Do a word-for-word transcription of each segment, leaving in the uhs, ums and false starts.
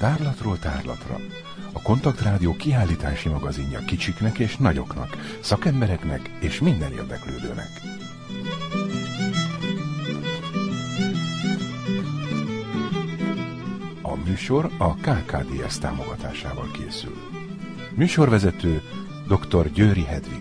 Tárlatról tárlatra. A Kontaktrádió kiállítási magazinja kicsiknek és nagyoknak, szakembereknek és minden érdeklődőnek. A műsor a ká ká dé es támogatásával készül. Műsorvezető dr. Győri Hedvig.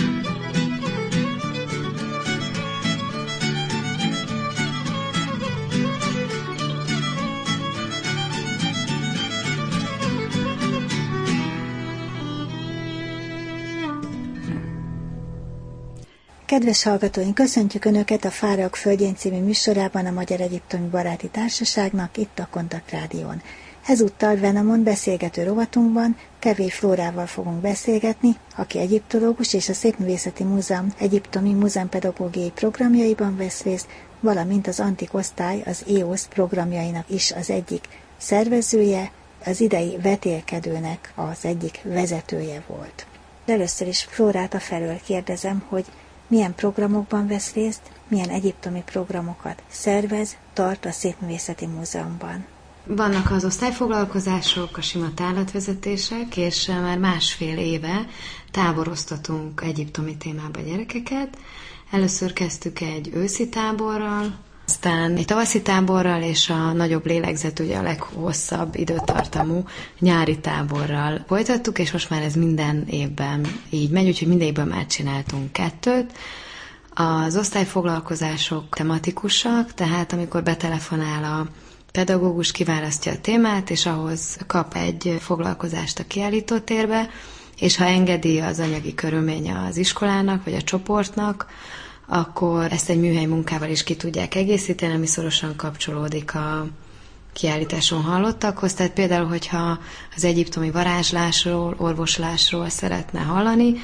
Kedves hallgatóink, köszöntjük Önöket a Fáraok földjén című műsorában a Magyar Egyiptomi Baráti Társaságnak, itt a Kontaktrádión. Ezúttal Venamon beszélgető rovatunkban Kevély Flórával fogunk beszélgetni, aki egyiptológus és a Szépművészeti Múzeum egyiptomi múzeumpedagógiai programjaiban vesz részt, valamint az Antik Osztály, az é o es programjainak is az egyik szervezője, az idei vetélkedőnek az egyik vezetője volt. De először is Flórát afelől kérdezem, hogy milyen programokban vesz részt, milyen egyiptomi programokat szervez, tart a Szépművészeti Múzeumban. Vannak az osztályfoglalkozások, a sima tárlatvezetések, és már másfél éve táboroztatunk egyiptomi témába gyerekeket. Először kezdtük egy őszi táborral, aztán egy tavaszi táborral, és a nagyobb lélegzetű, ugye a leghosszabb időtartamú nyári táborral folytattuk, és most már ez minden évben így megy, úgyhogy minden évben már csináltunk kettőt. Az osztályfoglalkozások tematikusak, tehát amikor betelefonál a pedagógus, kiválasztja a témát, és ahhoz kap egy foglalkozást a kiállítótérbe, és ha engedi az anyagi körülménye az iskolának, vagy a csoportnak, akkor ezt egy műhely munkával is ki tudják egészíteni, ami szorosan kapcsolódik a kiállításon hallottakhoz. Tehát például, hogyha az egyiptomi varázslásról, orvoslásról szeretne hallani,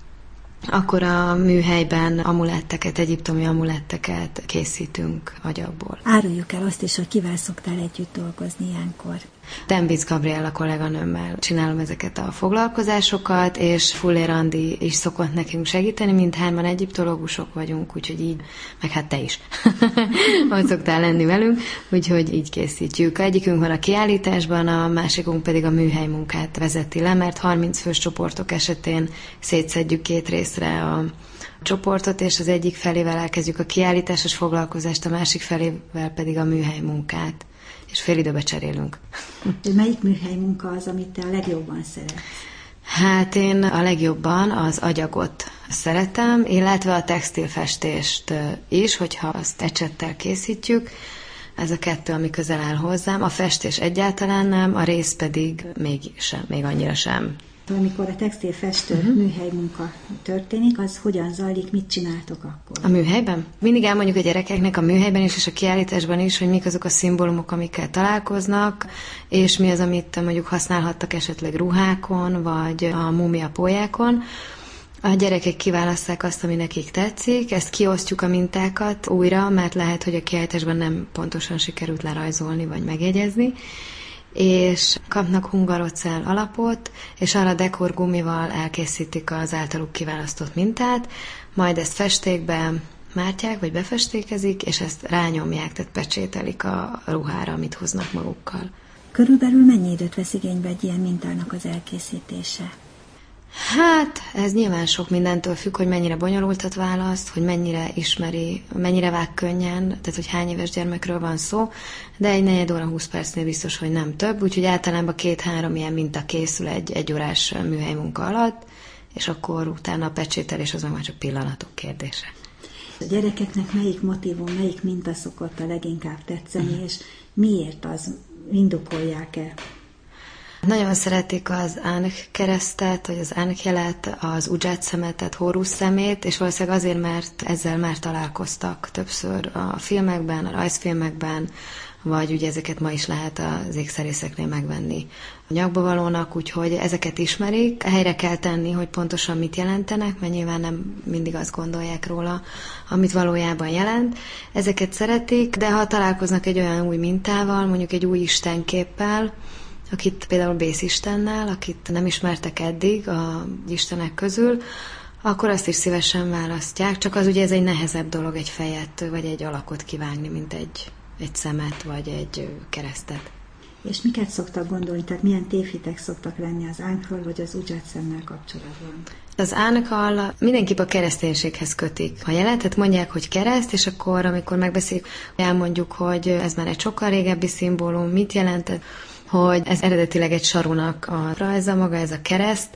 akkor a műhelyben amuletteket, egyiptomi amuletteket készítünk agyagból. Áruljuk el azt is, hogy kivel szoktál együtt dolgozni ilyenkor. Dembic Gabriella kolléganőmmel csinálom ezeket a foglalkozásokat, és Fuller Andi is szokott nekünk segíteni, mindhárman egyiptológusok vagyunk, úgyhogy így, meg hát te is, hogy szoktál lenni velünk, úgyhogy így készítjük. Egyikünk van a kiállításban, a másikunk pedig a műhely munkát vezeti le, mert harminc fős csoportok esetén szétszedjük két részre a csoportot, és az egyik felével elkezdjük a kiállításos foglalkozást, a másik felével pedig a műhely munkát. És fél időbe cserélünk. Melyik műhely munka az, amit te a legjobban szeretsz? Hát én a legjobban az agyagot szeretem, illetve a textilfestést is, hogyha azt ecsettel készítjük. Ez a kettő, ami közel áll hozzám. A festés egyáltalán nem, a rész pedig még sem, még annyira sem. Amikor a textilfestő uh-huh. műhely munka történik, az hogyan zajlik, mit csináltok akkor? A műhelyben? Mindig elmondjuk a gyerekeknek a műhelyben is, és a kiállításban is, hogy mik azok a szimbólumok, amikkel találkoznak, és mi az, amit mondjuk használhattak esetleg ruhákon, vagy a múmia pólyákon. A gyerekek kiválasszák azt, ami nekik tetszik, ezt kiosztjuk a mintákat újra, mert lehet, hogy a kiállításban nem pontosan sikerült lerajzolni, vagy megjegyezni, és kapnak hungarocell alapot, és arra dekorgumival elkészítik az általuk kiválasztott mintát, majd ezt festékbe mártják, vagy befestékezik, és ezt rányomják, tehát pecsételik a ruhára, amit hoznak magukkal. Körülbelül mennyi időt vesz igénybe egy ilyen mintának az elkészítése? Hát, ez nyilván sok mindentől függ, hogy mennyire bonyolultat választ, hogy mennyire ismeri, mennyire vág könnyen, tehát hogy hány éves gyermekről van szó, de egy negyed óra, húsz percnél biztos, hogy nem több, úgyhogy általában két-három ilyen minta készül egy egyórás műhely munka alatt, és akkor utána a pecsételés az már csak pillanatok kérdése. A gyerekeknek melyik motívum, melyik minta szokott a leginkább tetszeni, és miért az, indokolják-e? Nagyon szeretik az Ankh keresztet, vagy az Ankh jelet, az Ujjat szemetet, Hórusz szemét, és valószínűleg azért, mert ezzel már találkoztak többször a filmekben, a rajzfilmekben, vagy ugye ezeket ma is lehet az ékszerészeknél megvenni a nyakba valónak, úgyhogy ezeket ismerik. Helyre kell tenni, hogy pontosan mit jelentenek, mert nyilván nem mindig azt gondolják róla, amit valójában jelent. Ezeket szeretik, de ha találkoznak egy olyan új mintával, mondjuk egy új istenképpel, akit például Bész Istennel, akit nem ismertek eddig a istenek közül, akkor azt is szívesen választják, csak az ugye ez egy nehezebb dolog egy fejet, vagy egy alakot kivágni, mint egy, egy szemet, vagy egy keresztet. És miket szoktak gondolni, tehát milyen tévhitek szoktak lenni az Ánkhal vagy az Ujjatszennel kapcsolatban? Az Ánkhal mindenképp a kereszténységhez kötik. Ha jelentet mondják, hogy kereszt, és akkor, amikor megbeszéljük, elmondjuk, hogy ez már egy sokkal régebbi szimbólum, mit jelentett, hogy ez eredetileg egy sarunak a rajza, maga ez a kereszt,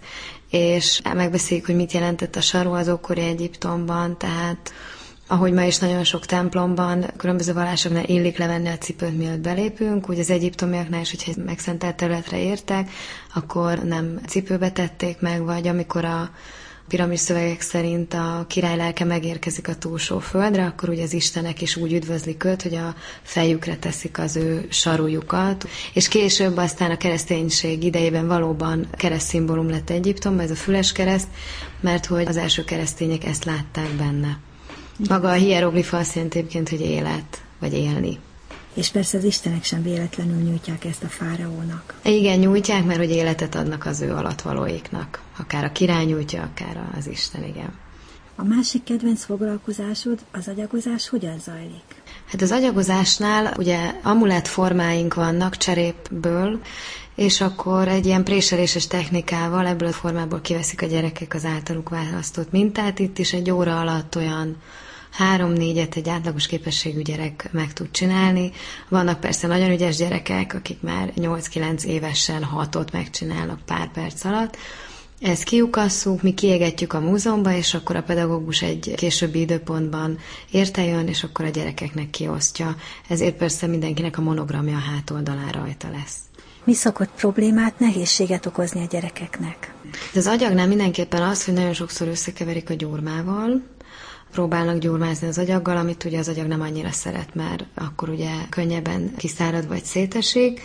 és megbeszéljük, hogy mit jelentett a saru az ókori Egyiptomban, tehát ahogy ma is nagyon sok templomban, különböző vallásoknál illik levenni a cipőt, mielőtt belépünk, úgy az egyiptomiaknál is, hogyha megszentelt területre értek, akkor nem cipőbe tették meg, vagy amikor a piramis szövegek szerint a király lelke megérkezik a túlsó földre, akkor ugye az istenek is úgy üdvözlik őt, hogy a fejükre teszik az ő sarújukat. És később aztán a kereszténység idejében valóban keresztszimbólum lett Egyiptomban, ez a füles kereszt, mert hogy az első keresztények ezt látták benne. Maga a hieroglifa azt jelenti egyébként, hogy élet, vagy élni. És persze az istenek sem véletlenül nyújtják ezt a fáraónak. Igen, nyújtják, mert hogy életet adnak az ő alattvalóiknak. Akár a király nyújtja, akár az Isten, igen. A másik kedvenc foglalkozásod, az agyagozás hogyan zajlik? Hát az agyagozásnál ugye amulett formáink vannak cserépből, és akkor egy ilyen préseléses technikával ebből a formából kiveszik a gyerekek az általuk választott mintát. Itt is egy óra alatt olyan három-négyet egy átlagos képességű gyerek meg tud csinálni. Vannak persze nagyon ügyes gyerekek, akik már nyolc-kilenc évesen hatot megcsinálnak pár perc alatt. Ezt kiukasszuk, mi kiégetjük a múzeumba, és akkor a pedagógus egy későbbi időpontban érte jön, és akkor a gyerekeknek kiosztja. Ezért persze mindenkinek a monogramja a hátoldalán rajta lesz. Mi szokott problémát, nehézséget okozni a gyerekeknek? Az agyagnál mindenképpen az, hogy nagyon sokszor összekeverik a gyurmával, próbálnak gyurmázni az agyaggal, amit ugye az agyag nem annyira szeret, mert akkor ugye könnyebben kiszárad vagy szétesik.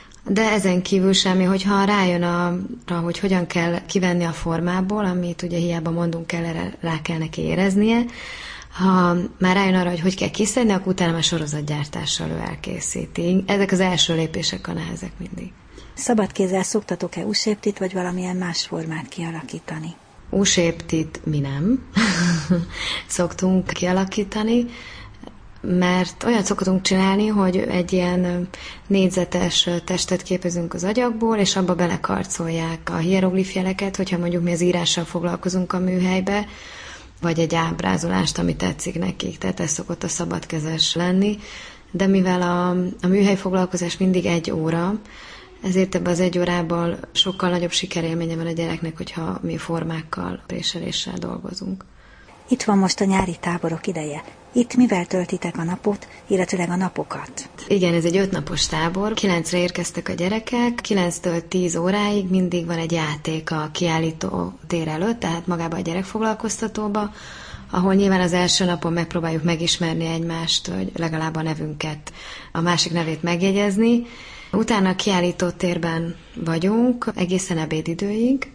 De ezen kívül semmi, hogyha rájön arra, hogy hogyan kell kivenni a formából, amit ugye hiába mondunk kell, erre rá kell neki éreznie, ha már rájön arra, hogy hogy kell kiszedni, akkor utána már sorozatgyártással ő elkészíti. Ezek az első lépések a nehezek mindig. Szabad kézzel szoktatok-e U-shaped-it, vagy valamilyen más formát kialakítani? U-shaped-it mi nem szoktunk kialakítani, mert olyat szoktunk csinálni, hogy egy ilyen négyzetes testet képezünk az agyagból, és abba belekarcolják a hieroglifjeleket, hogyha mondjuk mi az írással foglalkozunk a műhelybe, vagy egy ábrázolást, ami tetszik nekik, tehát ez szokott a szabadkezes lenni, de mivel a, a műhely foglalkozás mindig egy óra, ezért ebben az egy órában sokkal nagyobb sikerélménye van a gyereknek, hogyha mi formákkal, préseléssel dolgozunk. Itt van most a nyári táborok ideje. Itt mivel töltitek a napot, illetőleg a napokat? Igen, ez egy ötnapos tábor. Kilencre érkeztek a gyerekek, kilenctől tíz óráig mindig van egy játék a kiállító tér előtt, tehát magába a gyerekfoglalkoztatóba, ahol nyilván az első napon megpróbáljuk megismerni egymást, hogy legalább a nevünket, a másik nevét megjegyezni. Utána a kiállító térben vagyunk egészen ebédidőig.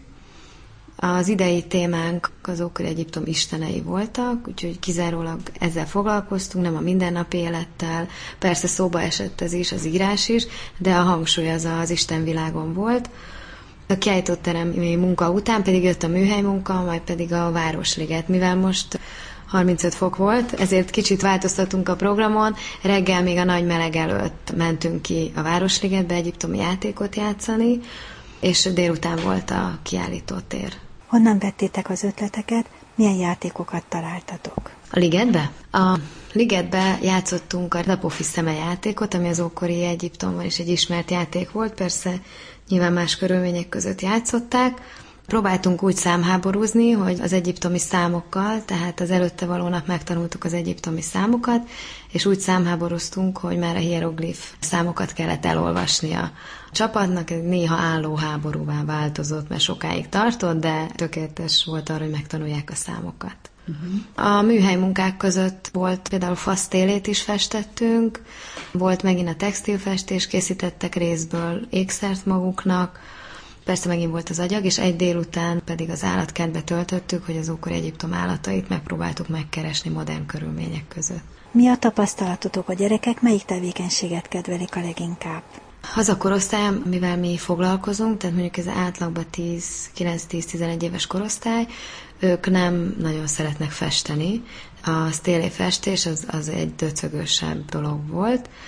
Az idei témánk az ókori Egyiptom istenei voltak, úgyhogy kizárólag ezzel foglalkoztunk, nem a mindennapi élettel. Persze szóba esett ez is, az írás is, de a hangsúly az az Istenvilágon volt. A kiállított teremi munka után pedig jött a műhely munka, majd pedig a Városliget. Mivel most harmincöt fok volt, ezért kicsit változtatunk a programon. Reggel még a nagy meleg előtt mentünk ki a Városligetbe egyiptomi játékot játszani, és délután volt a kiállító tér. Honnan vettétek az ötleteket, milyen játékokat találtatok? A ligetbe? A ligetbe játszottunk a Apophis szeme játékot, ami az ókori Egyiptomban is egy ismert játék volt, persze nyilván más körülmények között játszották. Próbáltunk úgy számháborúzni, hogy az egyiptomi számokkal, tehát az előtte valónak megtanultuk az egyiptomi számokat, és úgy számháborúztunk, hogy már a hieroglif számokat kellett elolvasnia a csapatnak. Ez néha álló háborúvá változott, mert sokáig tartott, de tökéletes volt arra, hogy megtanulják a számokat. Uh-huh. A műhely munkák között volt például fasztélét is festettünk, volt megint a textilfestés, készítettek részből ékszert maguknak, persze megint volt az agyag, és egy délután pedig az állatkertbe töltöttük, hogy az ókori Egyiptom állatait megpróbáltuk megkeresni modern körülmények között. Mi a tapasztalatotok, a gyerekek melyik tevékenységet kedvelik a leginkább? Az a korosztály, mivel mi foglalkozunk, tehát mondjuk ez átlagban kilenc-tíz-tizenegy éves korosztály, ők nem nagyon szeretnek festeni. A sztélé festés az, az egy döcögösebb dolog volt.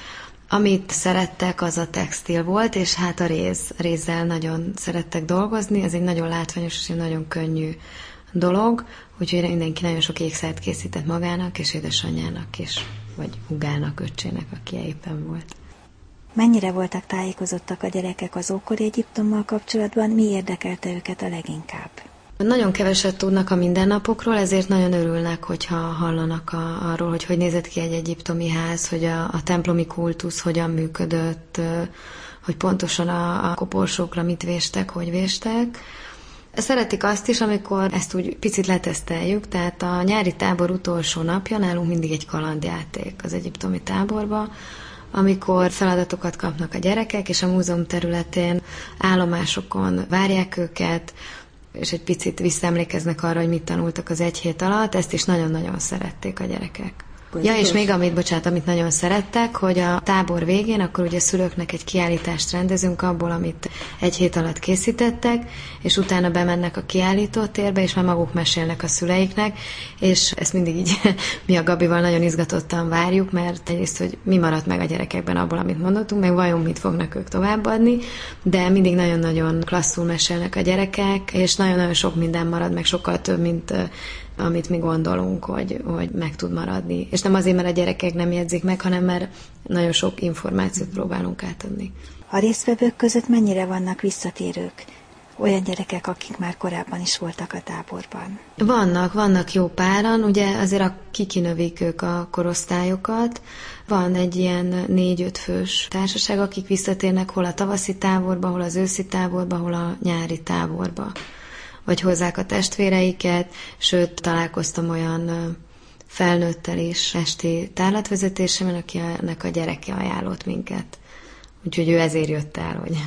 Amit szerettek, az a textil volt, és hát a réz. Rézzel nagyon szerettek dolgozni, ez egy nagyon látványos és egy nagyon könnyű dolog, úgyhogy mindenki nagyon sok ékszert készített magának, és édesanyjának is, vagy húgának, öccsének, aki éppen volt. Mennyire voltak tájékozottak a gyerekek az ókori Egyiptommal kapcsolatban, mi érdekelte őket a leginkább? Nagyon keveset tudnak a mindennapokról, ezért nagyon örülnek, hogyha hallanak a, arról, hogy hogy nézett ki egy egyiptomi ház, hogy a, a templomi kultusz hogyan működött, hogy pontosan a, a koporsókra mit véstek, hogy véstek. Szeretik azt is, amikor ezt úgy picit leteszteljük, tehát a nyári tábor utolsó napja nálunk mindig egy kalandjáték az egyiptomi táborba, amikor feladatokat kapnak a gyerekek, és a múzeum területén állomásokon várják őket, és egy picit visszaemlékeznek arra, hogy mit tanultak az egy hét alatt, ezt is nagyon-nagyon szerették a gyerekek. Ja, és még amit, bocsánat, amit nagyon szerettek, hogy a tábor végén, akkor ugye szülőknek egy kiállítást rendezünk abból, amit egy hét alatt készítettek, és utána bemennek a kiállítótérbe, és már maguk mesélnek a szüleiknek, és ezt mindig így mi a Gabival nagyon izgatottan várjuk, mert egyrészt, hogy mi maradt meg a gyerekekben abból, amit mondottunk, meg vajon mit fognak ők továbbadni, de mindig nagyon-nagyon klasszul mesélnek a gyerekek, és nagyon-nagyon sok minden marad, meg sokkal több, mint amit mi gondolunk, hogy, hogy meg tud maradni. És nem azért, mert a gyerekek nem jegyzik meg, hanem mert nagyon sok információt próbálunk átadni. A résztvevők között mennyire vannak visszatérők? Olyan gyerekek, akik már korábban is voltak a táborban. Vannak, vannak jó páran, ugye azért a kikinövik ők a korosztályokat. Van egy ilyen négy-öt fős társaság, akik visszatérnek hol a tavaszi táborba, hol az őszi táborba, hol a nyári táborba. Vagy hozzák a testvéreiket, sőt, találkoztam olyan felnőttel is esti tárlatvezetésemen, akinek a gyereke ajánlott minket. Úgyhogy ő ezért jött el, hogy...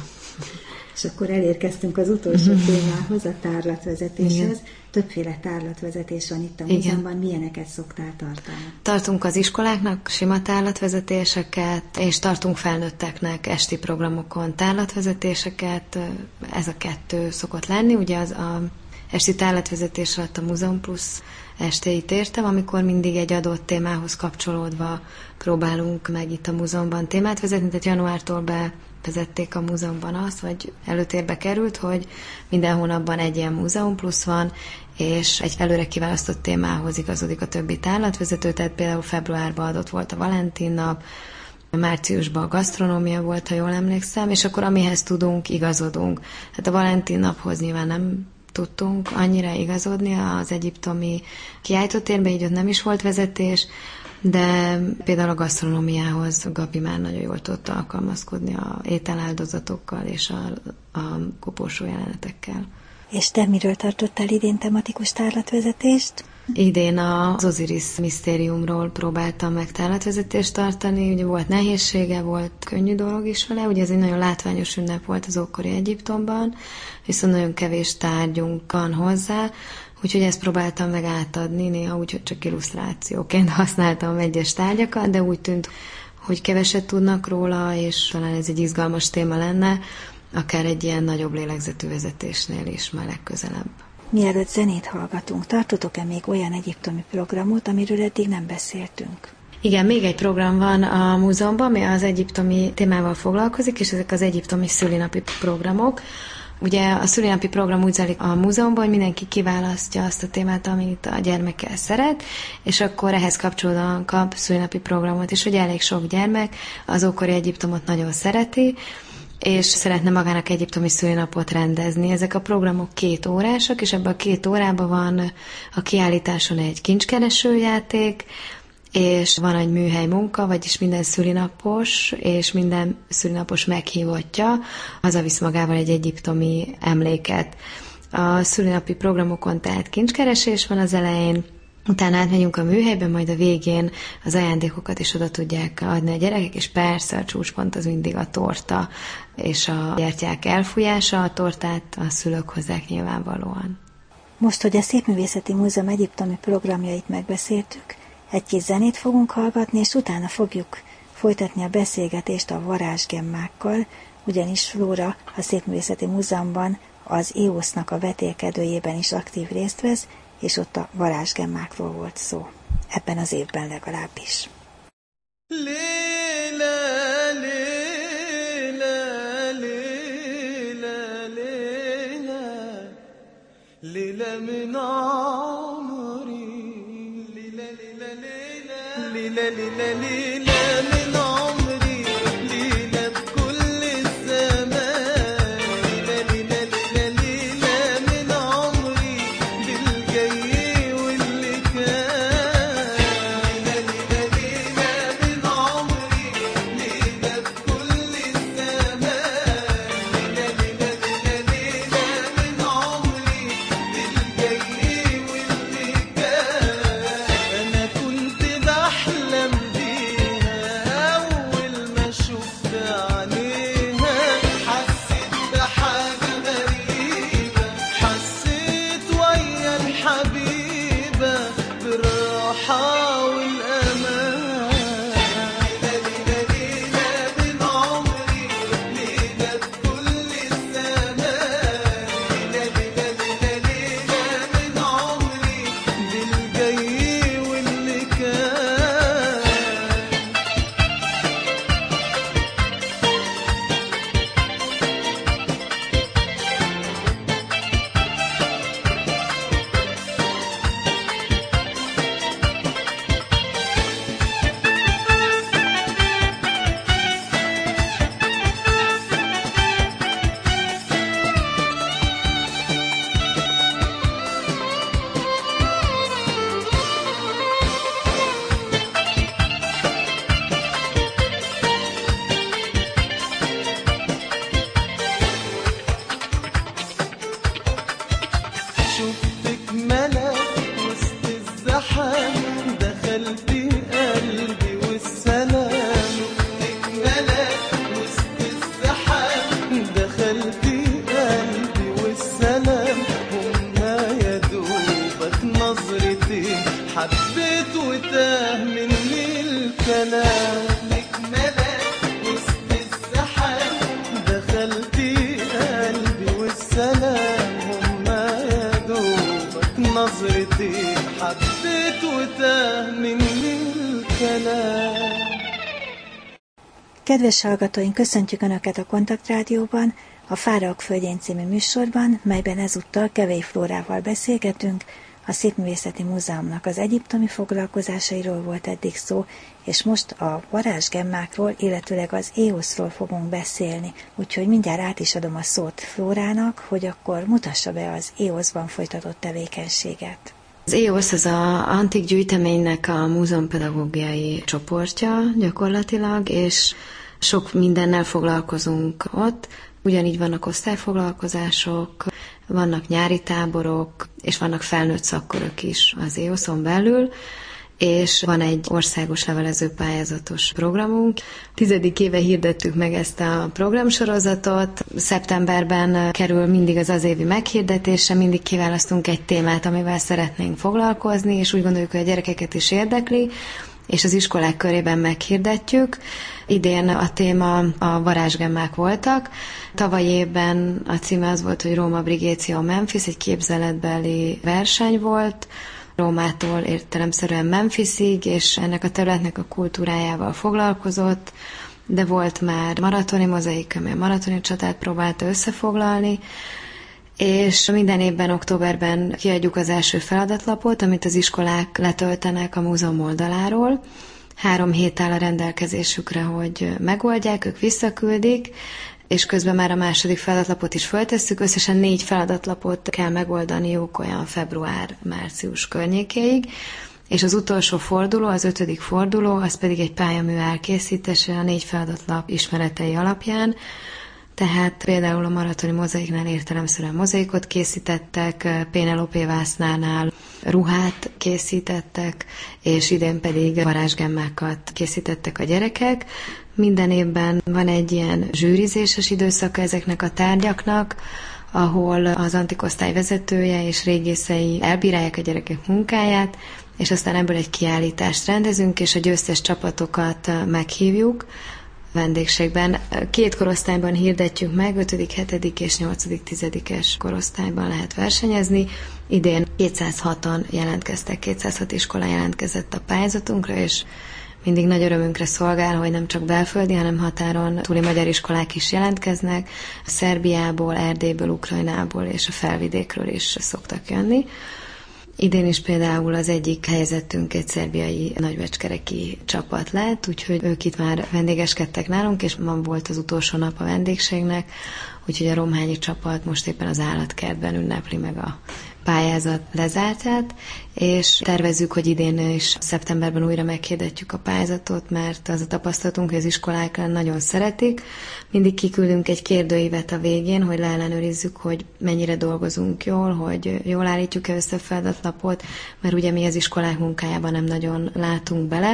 És akkor elérkeztünk az utolsó témához, a tárlatvezetéshez. Igen. Többféle tárlatvezetés van itt a múzeumban. Milyeneket szoktál tartani? Tartunk az iskoláknak sima tárlatvezetéseket, és tartunk felnőtteknek esti programokon tárlatvezetéseket. Ez a kettő szokott lenni. Ugye az a esti tárlatvezetés alatt a Múzeum Plusz estéit értem, amikor mindig egy adott témához kapcsolódva próbálunk meg itt a múzeumban témát vezetni, tehát januártól be vezették a múzeumban azt, vagy előtérbe került, hogy minden hónapban egy ilyen Múzeum Plusz van, és egy előre kiválasztott témához igazodik a többi tárlatvezető, tehát például februárban adott volt a Valentin nap, márciusban a gasztronómia volt, ha jól emlékszem, és akkor amihez tudunk, igazodunk. Hát a Valentin naphoz nyilván nem tudtunk annyira igazodni az egyiptomi kiállítótérbe, így ott nem is volt vezetés, de például a gasztronómiához Gabi már nagyon jól tudta alkalmazkodni a ételáldozatokkal és a, a koporsó jelenetekkel. És te miről tartottál idén tematikus tárlatvezetést? Idén az Osiris misztériumról próbáltam meg tárlatvezetést tartani, ugye volt nehézsége, volt könnyű dolog is vele, ugye ez egy nagyon látványos ünnep volt az ókori Egyiptomban, viszont nagyon kevés tárgyunk van hozzá, úgyhogy ezt próbáltam meg átadni, néha úgy, hogy csak illusztrációként használtam egyes tárgyakat, de úgy tűnt, hogy keveset tudnak róla, és talán ez egy izgalmas téma lenne, akár egy ilyen nagyobb lélegzetű vezetésnél is már legközelebb. Mielőtt zenét hallgatunk, tartotok-e még olyan egyiptomi programot, amiről eddig nem beszéltünk? Igen, még egy program van a múzeumban, ami az egyiptomi témával foglalkozik, és ezek az egyiptomi szülinapi programok. Ugye a szülinapi program úgy zajlik a múzeumban, hogy mindenki kiválasztja azt a témát, amit a gyermekkel szeret, és akkor ehhez kapcsolódóan kap szülinapi programot, és ugye elég sok gyermek az ókori Egyiptomot nagyon szereti, és szeretne magának egyiptomi szülinapot rendezni. Ezek a programok két órásak, és ebben a két órában van a kiállításon egy kincskeresőjáték, és van egy műhely munka, vagyis minden szülinapos, és minden szülinapos meghívottja hazavisz magával egy egyiptomi emléket. A szülinapi programokon tehát kincskeresés van az elején, utána átmegyünk a műhelybe, majd a végén az ajándékokat is oda tudják adni a gyerekek, és persze a csúcspont az mindig a torta és a gyertyák elfújása, a tortát a szülők hozzák nyilvánvalóan. Most, hogy a Szépművészeti Múzeum egyiptomi programjait megbeszéltük, egy kis zenét fogunk hallgatni, és utána fogjuk folytatni a beszélgetést a varázsgemmákkal, ugyanis Flóra a Szépművészeti Múzeumban az é o es-nak a vetélkedőjében is aktív részt vesz, és ott a varázsgemmákról volt szó. Ebben az évben legalábbis. Léla, من عمري ليلة ليلة ليلة ليلة ليلة ليلة من عمري ليلة بكل الزمان ليلة ليلة ليلة ليلة من عمري بالجاي واللي كان ليلة ليلة ليلة من عمري ليلة بكل الزمان ليلة ليلة ليلة ليلة من عمري بالجاي واللي كان أنا كنت بحلم بيها أول ما شفت عليها حسيت بحاجة غريبة حسيت ويا الحبيبة بالراحة والأمان ليلة ليلة من عمري ليلة بكل الزمان ليلة ليلة ليلة ليلة من عمري بالجاي واللي كان شفتك ملك وسط الزحام دخلت قلبي والسلام شفتك ملك وسط الزحام دخلت قلبي والسلام هما يا دوبك نظرتين حبيت وتاه مني الكلام شفتك ملك وسط الزحام دخلت قلبي والسلام هما يا دوبك نظرتي حبيت وتاه مني الكلام. Kedves hallgatóink, köszöntjük Önöket a Kontaktrádióban, a Fáraok Földjén című műsorban, melyben ezúttal Kevei Flórával beszélgetünk. A Szépművészeti Múzeumnak az egyiptomi foglalkozásairól volt eddig szó, és most a varázsgemmákról, illetőleg az éoszról fogunk beszélni. Úgyhogy mindjárt át is adom a szót Flórának, hogy akkor mutassa be az éoszban folytatott tevékenységet. Az éosz az az antik gyűjteménynek a múzeumpedagógiai csoportja gyakorlatilag, és sok mindennel foglalkozunk ott. Ugyanígy vannak osztályfoglalkozások, vannak nyári táborok, és vannak felnőtt szakkörök is az éoszon belül, és van egy országos levelező pályázatos programunk. Tizedik éve hirdettük meg ezt a programsorozatot. Szeptemberben kerül mindig az az évi meghirdetése, mindig kiválasztunk egy témát, amivel szeretnénk foglalkozni, és úgy gondoljuk, hogy a gyerekeket is érdekli, és az iskolák körében meghirdetjük. Idén a téma a varázsgemmák voltak. Tavaly évben a címe az volt, hogy Róma Brigatio Memphis, egy képzeletbeli verseny volt, Rómától értelemszerűen Memphisig, és ennek a területnek a kultúrájával foglalkozott, de volt már maratoni mozaik, ami a maratoni csatát próbálta összefoglalni, és minden évben októberben kiadjuk az első feladatlapot, amit az iskolák letöltenek a múzeum oldaláról. Három hét áll a rendelkezésükre, hogy megoldják, ők visszaküldik, és közben már a második feladatlapot is föltesszük. Összesen négy feladatlapot kell megoldaniuk olyan február-március környékéig, és az utolsó forduló, az ötödik forduló, az pedig egy pályamű elkészítése a négy feladatlap ismeretei alapján. Tehát például a maratoni mozaiknál értelemszerűen mozaikot készítettek, Pénelope Vásznánál ruhát készítettek, és idén pedig varázsgemmákat készítettek a gyerekek. Minden évben van egy ilyen zsűrizéses időszaka ezeknek a tárgyaknak, ahol az antikosztály vezetője és régészei elbírálják a gyerekek munkáját, és aztán ebből egy kiállítást rendezünk, és a győztes csapatokat meghívjuk vendégségben. Két korosztályban hirdetjük meg, ötödik, hetedik és nyolcadik, tizedikes korosztályban lehet versenyezni. Idén kétszázhatan jelentkeztek, kétszázhat iskola jelentkezett a pályázatunkra, és mindig nagy örömünkre szolgál, hogy nem csak belföldi, hanem határon túli magyar iskolák is jelentkeznek. A Szerbiából, Erdélyből, Ukrajnából és a felvidékről is szoktak jönni. Idén is például az egyik helyezettünk egy szerbiai nagybecskereki csapat lett, úgyhogy ők itt már vendégeskedtek nálunk, és ma volt az utolsó nap a vendégségnek, úgyhogy a romhányi csapat most éppen az állatkertben ünnepli meg a pályázat lezártát, és tervezzük, hogy idén is szeptemberben újra meghirdetjük a pályázatot, mert az a tapasztalatunk, hogy az iskolák nagyon szeretik. Mindig kiküldünk egy kérdőívet a végén, hogy leellenőrizzük, hogy mennyire dolgozunk jól, hogy jól állítjuk-e össze a feladatlapot, mert ugye mi az iskolák munkájában nem nagyon látunk bele,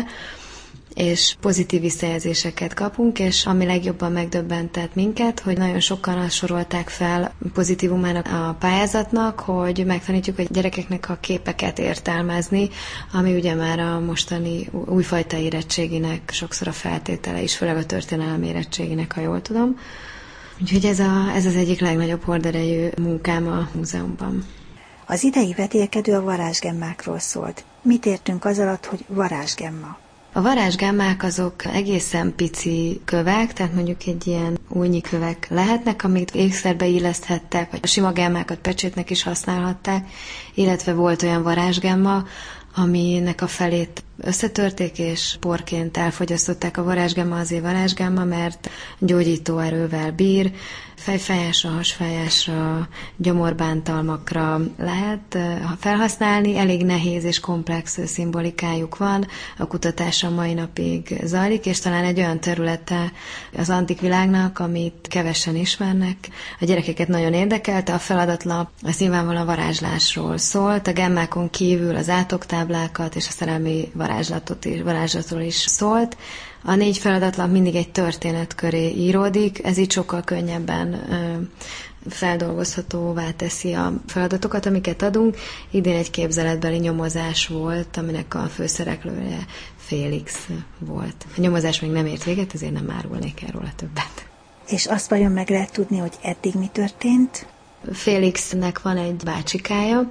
és pozitív visszajelzéseket kapunk, és ami legjobban megdöbbentett minket, hogy nagyon sokan azt sorolták fel pozitívumának a pályázatnak, hogy megtanítjuk a gyerekeknek a képeket értelmezni, ami ugye már a mostani újfajta érettséginek sokszor a feltétele is, főleg a történelmi érettséginek, ha jól tudom. Úgyhogy ez, a, ez az egyik legnagyobb horderejű munkám a múzeumban. Az idei vetélkedő a varázsgemmákról szólt. Mit értünk az alatt, hogy varázsgemma? A varázsgemmák azok egészen pici kövek, tehát mondjuk egy ilyen újnyi kövek lehetnek, amit ékszerbe illeszthettek, vagy a sima gemmákat pecsétnek is használhatták, illetve volt olyan varázsgemma, aminek a felét összetörték, és porként elfogyasztották. A varázsgemma azért varázsgemma, mert gyógyító erővel bír, fejfájásra, hasfájásra, gyomorbántalmakra lehet felhasználni. Elég nehéz és komplex szimbolikájuk van, a kutatás a mai napig zajlik, és talán egy olyan területe az antik világnak, amit kevesen ismernek. A gyerekeket nagyon érdekelte, a feladatlap az nyilvánvalóan a varázslásról szólt, a gemmákon kívül az átoktáblákat és a szerelmi varázslatot is, varázslatról is szólt. A négy feladatlap mindig egy történet köré íródik, ez így sokkal könnyebben ö, feldolgozhatóvá teszi a feladatokat, amiket adunk. Idén egy képzeletbeli nyomozás volt, aminek a főszereplője Félix volt. A nyomozás még nem ért véget, ezért nem árulnék el róla többet. És azt vajon meg lehet tudni, hogy eddig mi történt? Félixnek van egy bácsikája,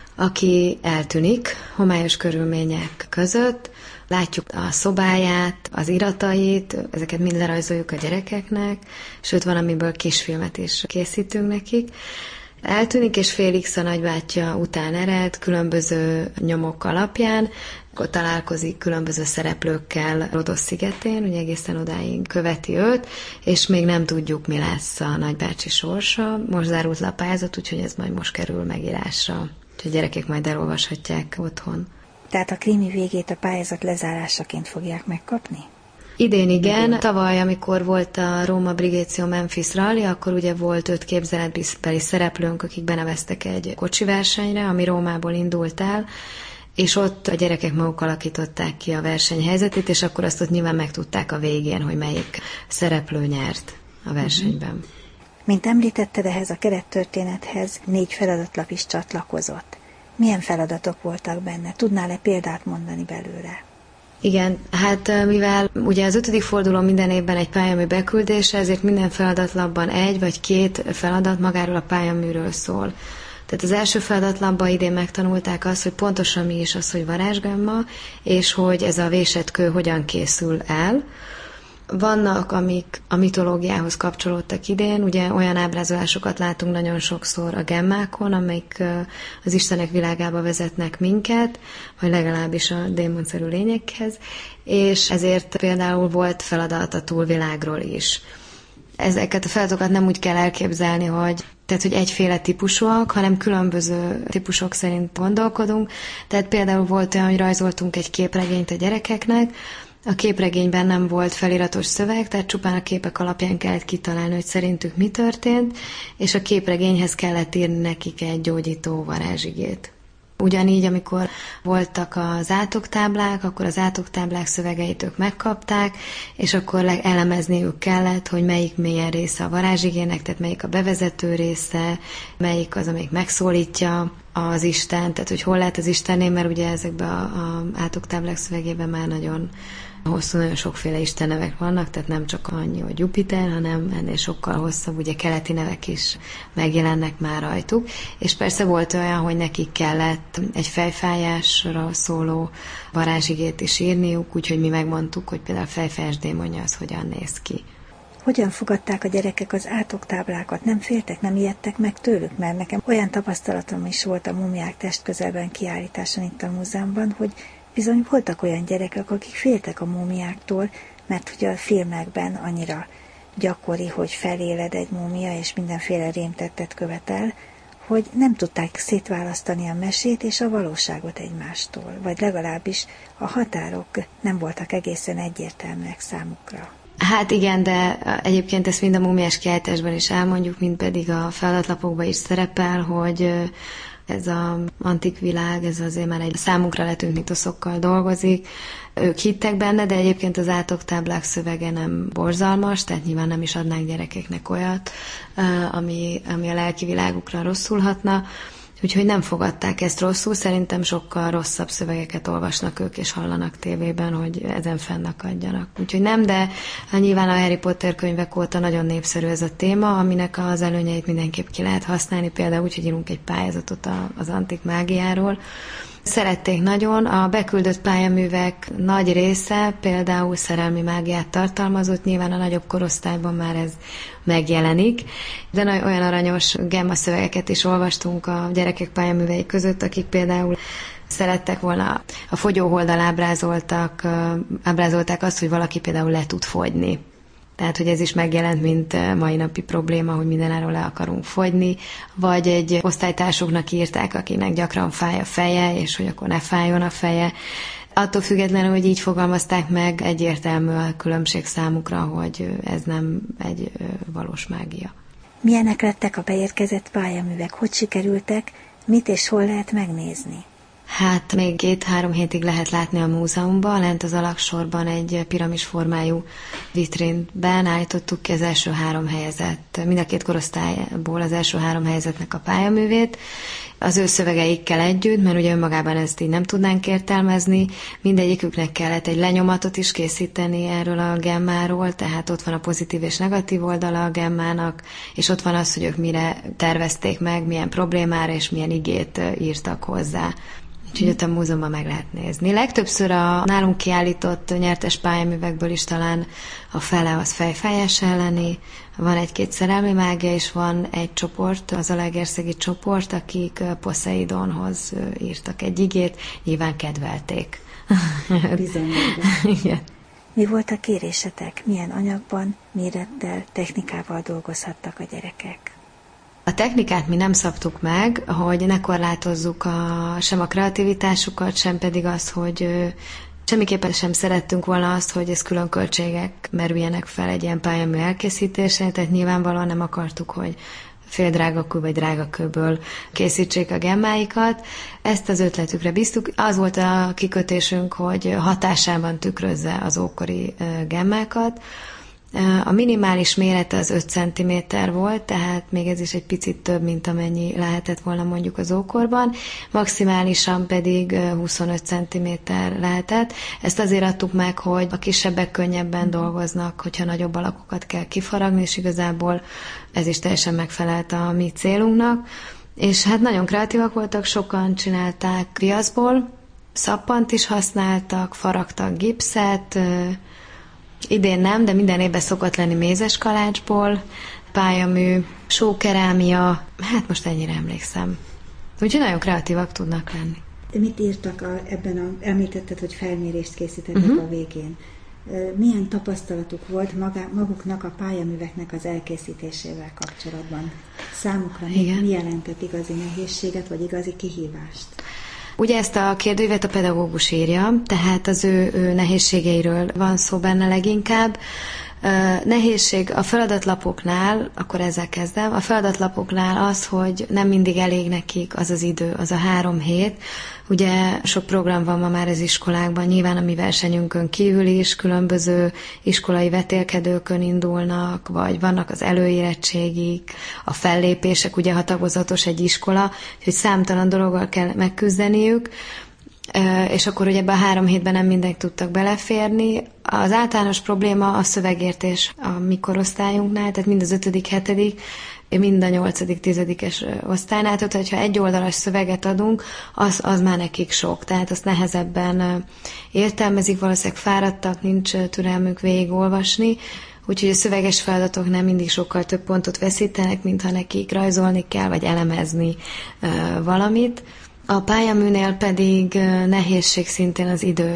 aki eltűnik homályos körülmények között. Látjuk a szobáját, az iratait, ezeket mind lerajzoljuk a gyerekeknek, sőt van, amiből kisfilmet is készítünk nekik. Eltűnik, és Félix a nagybátyja után ered, különböző nyomok alapján, akkor találkozik különböző szereplőkkel Rodosz szigetén, ugye egészen odáig követi őt, és még nem tudjuk, mi lesz a nagybácsi sorsa. Most zárult le a pályázat, úgyhogy ez majd most kerül megírásra. Úgyhogy a gyerekek majd elolvashatják otthon. Tehát a krimi végét a pályázat lezárásaként fogják megkapni? Idén igen. Tavaly, amikor volt a Roma Brigatio Memphis Rally, akkor ugye volt öt képzeletbeli szereplőnk, akik beneveztek egy kocsi versenyre, ami Rómából indult el, és ott a gyerekek maguk alakították ki a versenyhelyzetét, és akkor azt ott nyilván megtudták a végén, hogy melyik szereplő nyert a versenyben. Mint említetted, ehhez a kerettörténethez négy feladatlap is csatlakozott. Milyen feladatok voltak benne? Tudnál-e példát mondani belőle? Igen, hát mivel ugye az ötödik forduló minden évben egy pályamű beküldése, ezért minden feladatlapban egy vagy két feladat magáról a pályaműről szól. Tehát az első feladatlapban idén megtanulták azt, hogy pontosan mi is az, hogy varázsgemma, és hogy ez a vésett kő hogyan készül el. Vannak, amik a mitológiához kapcsolódtak idén, ugye olyan ábrázolásokat látunk nagyon sokszor a gemmákon, amik az istenek világába vezetnek minket, vagy legalábbis a démonszerű lényekhez, és ezért például volt feladat a túlvilágról is. Ezeket a feladatokat nem úgy kell elképzelni, hogy tehát, hogy egyféle típusúak, hanem különböző típusok szerint gondolkodunk. Tehát például volt olyan, hogy rajzoltunk egy képregényt a gyerekeknek, a képregényben nem volt feliratos szöveg, tehát csupán a képek alapján kellett kitalálni, hogy szerintük mi történt, és a képregényhez kellett írni nekik egy gyógyító varázsigét. Ugyanígy, amikor voltak az átoktáblák, akkor az átoktáblák szövegeit ők megkapták, és akkor elemezniük kellett, hogy melyik milyen része a varázsigének, tehát melyik a bevezető része, melyik az, amelyik megszólítja az Isten, tehát hogy hol lehet az Istenné, mert ugye ezekben a, a átoktáblák szövegében már nagyon hosszú, nagyon sokféle istennevek vannak, tehát nem csak annyi, hogy Jupiter, hanem ennél sokkal hosszabb, ugye keleti nevek is megjelennek már rajtuk, és persze volt olyan, hogy nekik kellett egy fejfájásra szóló varázsigét is írniuk, úgyhogy mi megmondtuk, hogy például a fejfájás démonja az hogyan néz ki. Hogyan fogadták a gyerekek az átoktáblákat? Nem féltek, nem ijedtek meg tőlük? Mert nekem olyan tapasztalatom is volt a Múmiák testközelben kiállításon itt a múzeumban, hogy bizony voltak olyan gyerekek, akik féltek a múmiáktól, mert ugye a filmekben annyira gyakori, hogy feléled egy múmia, és mindenféle rémtettet követel, hogy nem tudták szétválasztani a mesét és a valóságot egymástól, vagy legalábbis a határok nem voltak egészen egyértelműek számukra. Hát igen, de egyébként ezt mind a múmiás kiállításban is elmondjuk, mind pedig a feladatlapokban is szerepel, hogy ez az antik világ, ez azért már egy számunkra letűnt mitoszokkal dolgozik. Ők hittek benne, de egyébként az átoktáblák szövege nem borzalmas, tehát nyilván nem is adnánk gyerekeknek olyat, ami, ami a lelki világukra rosszul hatna. Úgyhogy nem fogadták ezt rosszul, szerintem sokkal rosszabb szövegeket olvasnak ők és hallanak tévében, hogy ezen fennakadjanak. Úgyhogy nem, de nyilván a Harry Potter könyvek óta nagyon népszerű ez a téma, aminek az előnyeit mindenképp ki lehet használni, például úgy, hogy írunk egy pályázatot az antik mágiáról. Szerették nagyon, a beküldött pályaművek nagy része például szerelmi mágiát tartalmazott, nyilván a nagyobb korosztályban már ez megjelenik, de olyan aranyos gemma szövegeket is olvastunk a gyerekek pályaművei között, akik például szerettek volna, a fogyóholddal ábrázoltak, ábrázolták azt, hogy valaki például le tud fogyni. Tehát, hogy ez is megjelent, mint mai napi probléma, hogy mindenáról le akarunk fogyni, vagy egy osztálytársuknak írták, akinek gyakran fáj a feje, és hogy akkor ne fájjon a feje. Attól függetlenül, hogy így fogalmazták meg, egyértelmű a különbség számukra, hogy ez nem egy valós mágia. Milyenek lettek a beérkezett pályaművek? Hogy sikerültek? Mit és hol lehet megnézni? Hát még két-három hétig lehet látni a múzeumban, lent az alagsorban egy piramis formájú vitrínben állítottuk ki az első három helyezett, mind a két korosztályból az első három helyezettnek a pályaművét, az ő szövegeikkel együtt, mert ugye önmagában ezt így nem tudnánk értelmezni, mindegyiküknek kellett egy lenyomatot is készíteni erről a gemmáról, tehát ott van a pozitív és negatív oldala a gemmának, és ott van az, hogy ők mire tervezték meg, milyen problémára és milyen igét írtak hozzá. Úgyhogy ott a múzeumban meg lehet nézni. Legtöbbször a nálunk kiállított nyertes pályaművekből is talán a fele az fejfájás elleni, van egy-két szerelmi mágia, és van egy csoport, az alegerszegi csoport, akik Poseidonhoz írtak egy igét, nyilván kedvelték. Bizony. Igen. Mi volt a kérésetek? Milyen anyagban, mérettel, technikával dolgozhattak a gyerekek? A technikát mi nem szabtuk meg, hogy ne korlátozzuk a, sem a kreativitásukat, sem pedig az, hogy semmiképpen sem szerettünk volna azt, hogy ez külön költségek merüljenek fel egy ilyen pályamű elkészítésén, tehát nyilvánvalóan nem akartuk, hogy fél drágakő vagy drágakőből készítsék a gemmáikat. Ezt az ötletükre bíztuk. Az volt a kikötésünk, hogy hatásában tükrözze az ókori gemmákat. A minimális mérete az öt centiméter volt, tehát még ez is egy picit több, mint amennyi lehetett volna mondjuk az ókorban, maximálisan pedig huszonöt centiméter lehetett. Ezt azért adtuk meg, hogy a kisebbek könnyebben dolgoznak, hogyha nagyobb alakokat kell kifaragni, és igazából ez is teljesen megfelelt a mi célunknak. És hát nagyon kreatívak voltak, sokan csinálták viaszból, szappant is használtak, faragtak gipszet, idén nem, de minden évben szokott lenni mézes kalácsból, pályamű, sókerámia, hát most ennyire emlékszem. Úgyhogy nagyon kreatívak tudnak lenni. Mit írtak a, ebben a, említetted, hogy felmérést készítettek uh-huh. a végén. Milyen tapasztalatuk volt maga, maguknak a pályaműveknek az elkészítésével kapcsolatban? Számukra mi, mi jelentett igazi nehézséget, vagy igazi kihívást? Ugye ezt a kérdőívet a pedagógus írja, tehát az ő, ő nehézségeiről van szó benne leginkább. Nehézség a feladatlapoknál, akkor ezzel kezdem, a feladatlapoknál az, hogy nem mindig elég nekik az az idő, az a három hét. Ugye sok program van ma már az iskolákban, nyilván a mi versenyünkön kívül is különböző iskolai vetélkedőkön indulnak, vagy vannak az előérettségik, a fellépések, ugye ha tagozatos egy iskola, hogy számtalan dologgal kell megküzdeniük, és akkor ugye ebben a három hétben nem mindenki tudtak beleférni. Az általános probléma a szövegértés a mi korosztályunknál, tehát mind az ötödik, hetedik, mind a nyolcadik, tizedikes osztálynál, tehát hogyha egy oldalas szöveget adunk, az, az már nekik sok, tehát azt nehezebben értelmezik, valószínűleg fáradtak, nincs türelmük végigolvasni, úgyhogy a szöveges feladatoknál mindig sokkal több pontot veszítenek, mintha nekik rajzolni kell, vagy elemezni valamit. A pályaműnél pedig nehézség szintén az idő.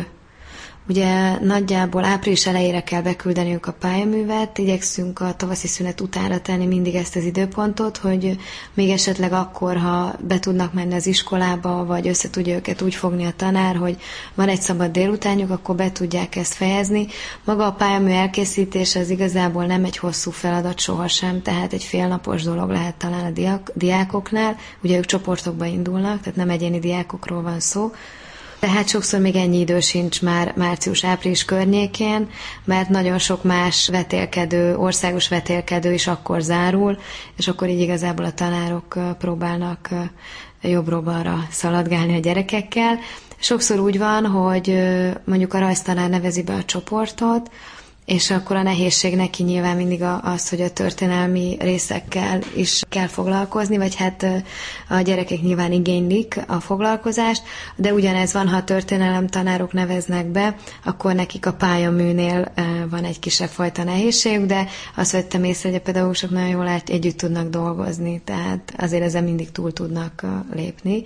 Ugye nagyjából április elejére kell beküldeniük a pályaművet, igyekszünk a tavaszi szünet utánra tenni mindig ezt az időpontot, hogy még esetleg akkor, ha be tudnak menni az iskolába, vagy össze tudja őket úgy fogni a tanár, hogy van egy szabad délutánjuk, akkor be tudják ezt fejezni. Maga a pályamű elkészítése az igazából nem egy hosszú feladat sohasem, tehát egy félnapos dolog lehet talán a diák, diákoknál, ugye ők csoportokba indulnak, tehát nem egyéni diákokról van szó. Tehát sokszor még ennyi idő sincs már március-április környékén, mert nagyon sok más vetélkedő, országos vetélkedő is akkor zárul, és akkor így igazából a tanárok próbálnak jobbra-balra szaladgálni a gyerekekkel. Sokszor úgy van, hogy mondjuk a rajztanár nevezi be a csoportot, és akkor a nehézség neki nyilván mindig az, hogy a történelmi részekkel is kell foglalkozni, vagy hát a gyerekek nyilván igénylik a foglalkozást, de ugyanez van, ha a történelem tanárok neveznek be, akkor nekik a pályaműnél van egy kisebb fajta nehézség, de azt vettem észre, hogy a pedagógusok nagyon jól együtt tudnak dolgozni, tehát azért ezen mindig túl tudnak lépni.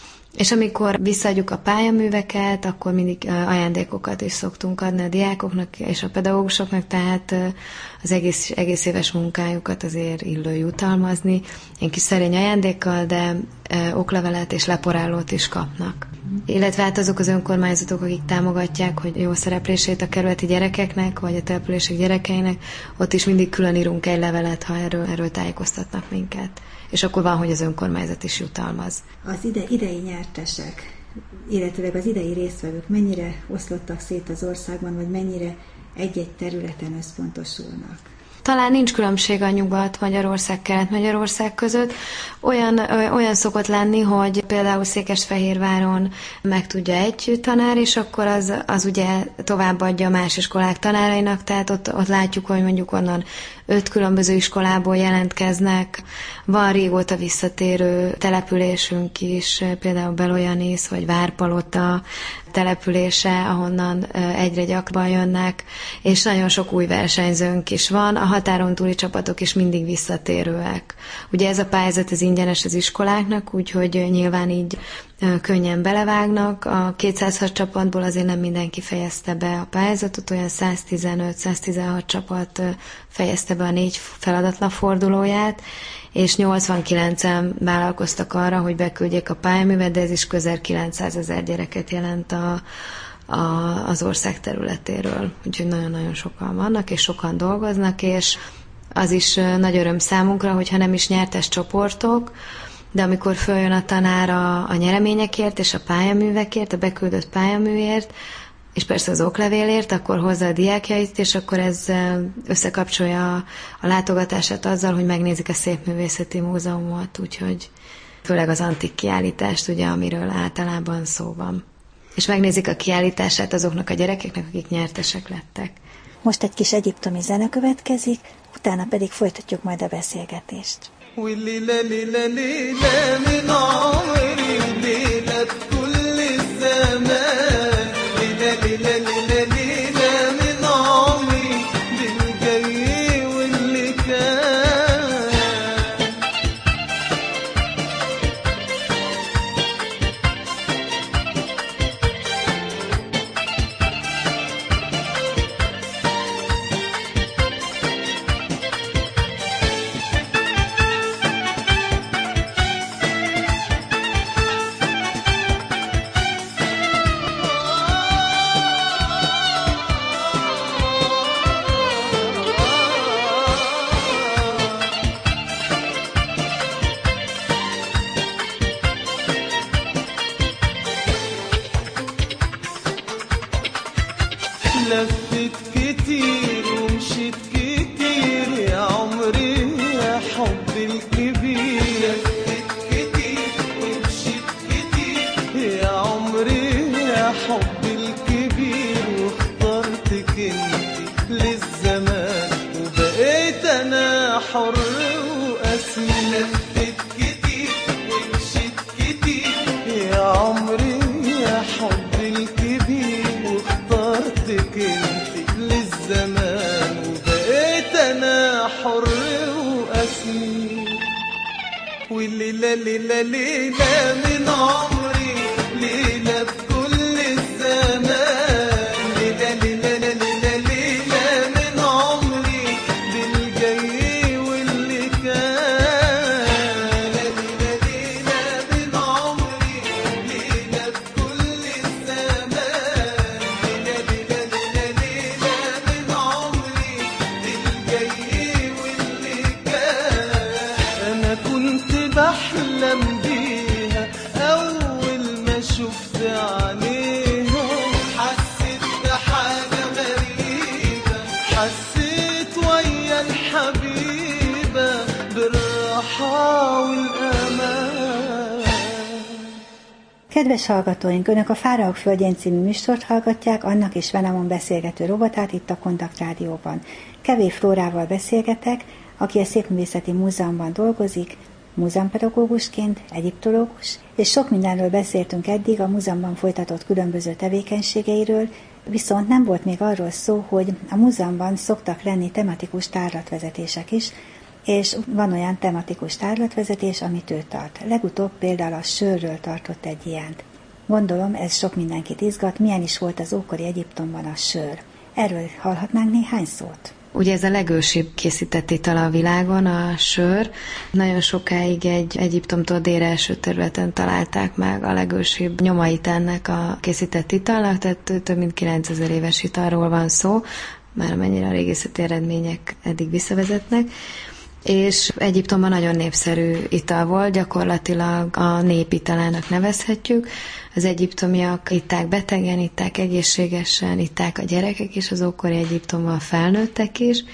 És amikor visszaadjuk a pályaműveket, akkor mindig ajándékokat is szoktunk adni a diákoknak és a pedagógusoknak, tehát az egész, egész éves munkájukat azért illő jutalmazni. Én kis szerény ajándékkal, de oklevelet és leporálót is kapnak. Illetve hát azok az önkormányzatok, akik támogatják, hogy jó szereplését a kerületi gyerekeknek, vagy a települések gyerekeinek, ott is mindig külön írunk egy levelet, ha erről, erről tájékoztatnak minket. És akkor van, hogy az önkormányzat is jutalmaz. Az ide, idei nyertesek, illetőleg az idei résztvevők mennyire oszlottak szét az országban, vagy mennyire egy-egy területen összpontosulnak? Talán nincs különbség a Nyugat-Magyarország, Kelet-Magyarország között. Olyan, olyan szokott lenni, hogy például Székesfehérváron megtudja egy tanár, és akkor az, az ugye továbbadja más iskolák tanárainak, tehát ott, ott látjuk, hogy mondjuk onnan öt különböző iskolából jelentkeznek. Van régóta visszatérő településünk is, például Belojanész vagy Várpalota települése, ahonnan egyre gyakrabban jönnek, és nagyon sok új versenyzőnk is van. A határon túli csapatok is mindig visszatérőek. Ugye ez a pályázat az ingyenes az iskoláknak, úgyhogy nyilván így könnyen belevágnak. A kétszázhat csapatból azért nem mindenki fejezte be a pályázatot, olyan száztizenöt-száztizenhat csapat fejezte be a négy feladatlan fordulóját, és nyolcvankilencen vállalkoztak arra, hogy beküldjék a pályaművet, de ez is közel kilencszázezer gyereket jelent a, a, az ország területéről. Úgyhogy nagyon-nagyon sokan vannak, és sokan dolgoznak, és az is nagy öröm számunkra, hogyha nem is nyertes csoportok, de amikor följön a tanár a, a nyereményekért és a pályaművekért, a beküldött pályaműért, és persze az oklevélért, akkor hozza a diákjait, és akkor ez összekapcsolja a, a látogatását azzal, hogy megnézik a Szépművészeti Múzeumot, úgyhogy főleg az antik kiállítást, ugye, amiről általában szó van. És megnézik a kiállítását azoknak a gyerekeknek, akik nyertesek lettek. Most egy kis egyiptomi zene következik, utána pedig folytatjuk majd a beszélgetést. والليلة ليلة ليلة من عمري وليلة كل الزمان ليلة ليلة ليلة ليلة من عمري بالجاي واللي كان لفت كتير ومشيت كتير يا عمري يا حب الكبير، لفت كتير ومشيت كتير يا عمري يا حب الكبير، واخترتك انت للزمان وبقيت انا حر واسمي. لفت كتير ومشيت كتير يا عمري يا حب الكبير، واخترتك انت للزمان وبقيت انا حر واسمي. والليلة ليلة ليلة من عمري، ليلة بكل الزمان، ليلة ليلة ليلة ليلة من عمري بالجاي واللي كان، ليلة ليلة من عمري ليلة بكل الزمان، ليلة ليلة ليلة ليلة من عمري بالجاي واللي كان. أنا كنت بحلم بيها أول ما شفت عليها، حسيت بحاجة غريبة، حسيت ويا الحبيبة بالراحة والأمان. Kedves hallgatóink, Önök a Fáraók földjén című műsort hallgatják, annak és Venemon beszélgető rovatát itt a Kontakt Rádióban. Kevé Flórával beszélgetek, aki a Szépművészeti Múzeumban dolgozik, múzeumpedagógusként, egyiptológus, és sok mindenről beszéltünk eddig a múzeumban folytatott különböző tevékenységeiről, viszont nem volt még arról szó, hogy a múzeumban szoktak lenni tematikus tárlatvezetések is, és van olyan tematikus tárlatvezetés, amit ő tart. Legutóbb például a sörről tartott egy ilyent. Gondolom, ez sok mindenkit izgat, milyen is volt az ókori Egyiptomban a sör. Erről hallhatnánk néhány szót. Ugye ez a legősibb készített ital a világon, a sör. Nagyon sokáig egy Egyiptomtól délre eső területen találták meg a legősibb nyomait ennek a készített italnak, tehát több mint kilencezer éves italról van szó, már amennyire a régészeti eredmények eddig visszavezetnek. És Egyiptomban nagyon népszerű ital volt, gyakorlatilag a népitalának nevezhetjük. Az egyiptomiak itták betegen, itták egészségesen, itták a gyerekek is, az ókori Egyiptomban felnőttek is,